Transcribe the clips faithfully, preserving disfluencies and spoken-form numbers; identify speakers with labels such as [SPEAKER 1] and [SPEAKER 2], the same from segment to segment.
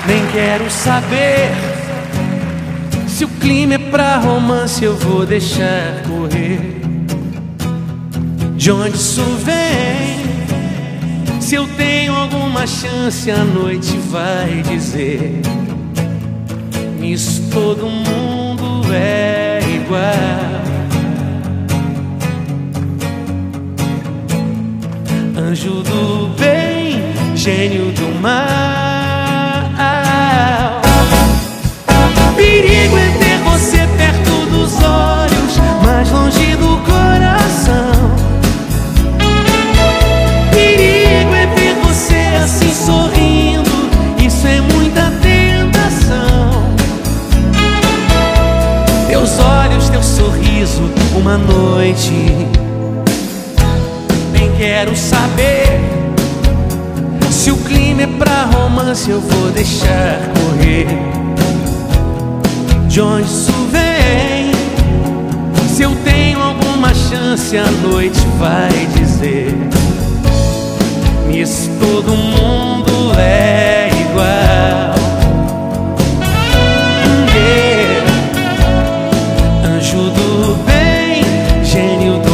[SPEAKER 1] Nem quero saber se o clima é pra romance, eu vou deixar correr. De onde isso vem? Se eu tenho alguma chance, a noite vai dizer. Nisso todo mundo é igual. Anjo do bem, gênio do mal. Perigo é ter você perto dos olhos, mas longe do coração. Perigo é ver você assim sorrindo, isso é muita tentação. Teus olhos, teu sorriso, uma noite. Nem quero saber se o clima é pra romance, eu vou deixar correr. De onde isso vem? Se eu tenho alguma chance, a noite vai dizer. Nisso todo mundo é igual. Yeah. Anjo do bem, gênio do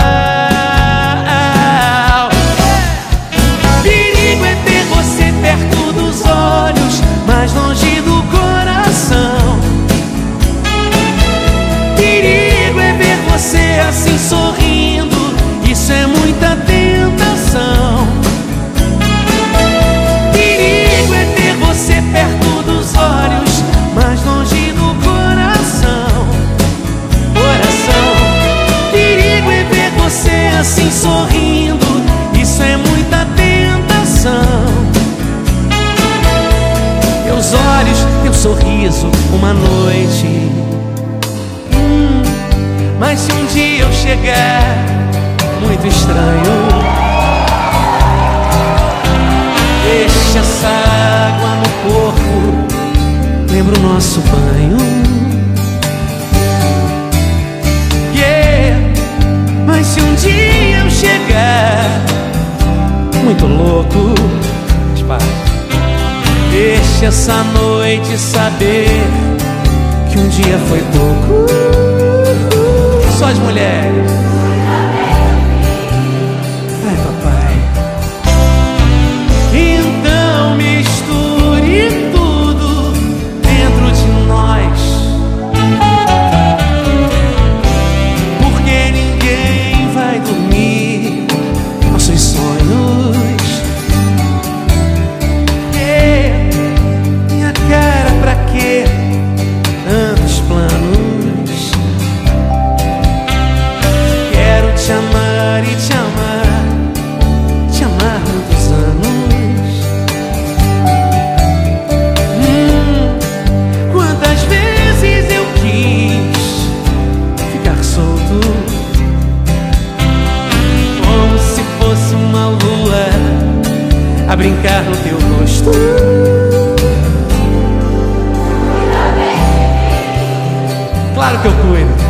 [SPEAKER 1] mal. Perigo é ter você perto dos olhos, mas longe do coração. Perigo é ver você assim sorrindo, isso é muita tentação. Perigo é ter você perto dos olhos, mas longe do coração. Coração. Perigo é ver você assim sorrindo, isso é muita tentação. Teus olhos, teu sorriso, uma noite. hum, Mas se um dia eu chegar muito estranho, deixa essa água no corpo, lembra o nosso banho. Yeah. Mas se um dia eu chegar muito louco, deixa essa noite saber que um dia foi pouco. Só as mulheres. Ai, papai. Então misture tudo dentro de nós, porque ninguém vai dormir nossos sonhos. Yeah. Minha cara, pra quê tantos planos? Quero te amar e te amar, te amar muitos anos. hum, Quantas vezes eu quis ficar solto, como se fosse uma lua a brincar no teu rosto. Claro que eu cuido.